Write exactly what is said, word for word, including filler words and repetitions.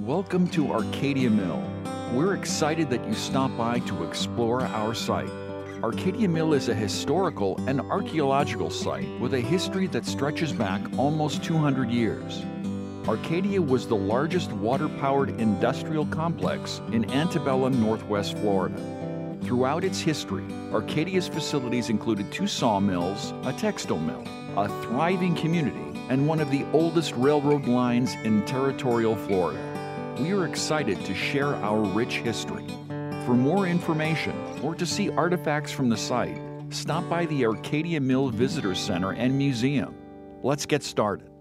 Welcome to Arcadia Mill. We're excited that you stopped by to explore our site. Arcadia Mill is a historical and archaeological site with a history that stretches back almost two hundred years. Arcadia was the largest water-powered industrial complex in antebellum Northwest Florida. Throughout its history, Arcadia's facilities included two sawmills, a textile mill, a thriving community, and one of the oldest railroad lines in territorial Florida. We are excited to share our rich history. For more information or to see artifacts from the site, stop by the Arcadia Mill Visitor Center and Museum. Let's get started.